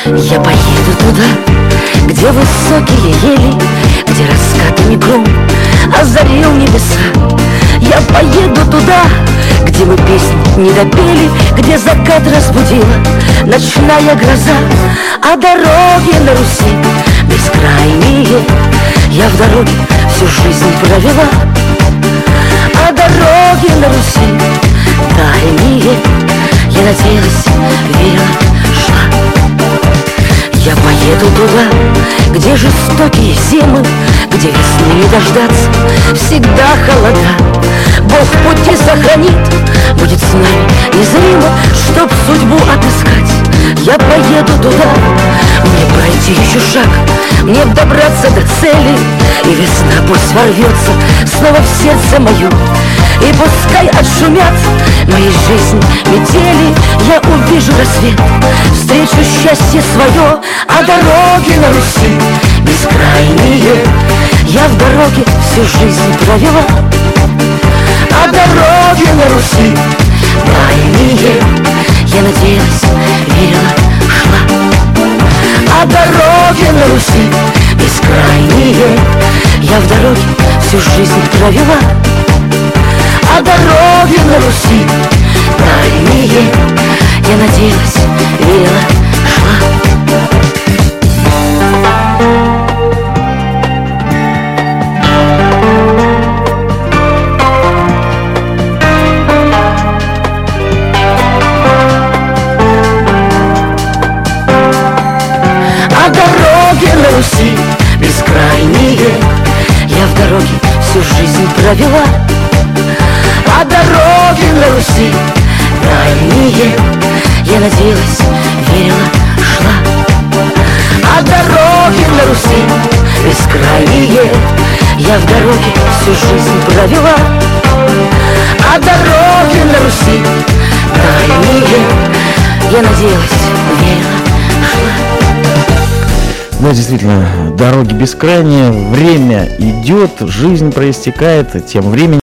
Я поеду туда, где высокие ели, где раскатами гром озарил небеса. Я поеду туда, где мы песни не допели, где закат разбудила ночная гроза. А дороги на Руси бескрайние я в дороге всю жизнь провела. А дороги на Руси дальние я надеялась, верила, шла. Я поеду туда, где жестокие зимы, где весны не дождаться, всегда холода. Бог пути сохранит, будет с нами незримо, чтоб судьбу отыскать. Я поеду туда, мне пройти еще шаг, мне добраться до цели, и весна пусть ворвется снова в сердце мое. И пускай отшумят моей жизни метели, я увижу рассвет, встречу счастье свое. А дороги на Руси бескрайние я в дороге всю жизнь провела. А дороги на Руси дальние я надеялась, верила, шла. А дороги на Руси бескрайние я в дороге всю жизнь провела. А дороги на Руси дальние я надеялась, верила, шла. А дороги на Руси бескрайние я в дороге всю жизнь провела. А дороги на Руси дальние я надеялась, верила, шла. А дороги на Руси бескрайние я в дороге всю жизнь провела. А дороги на Руси дальние я надеялась, верила, шла. Да, действительно, дороги бескрайние, время идет, жизнь проистекает, тем временем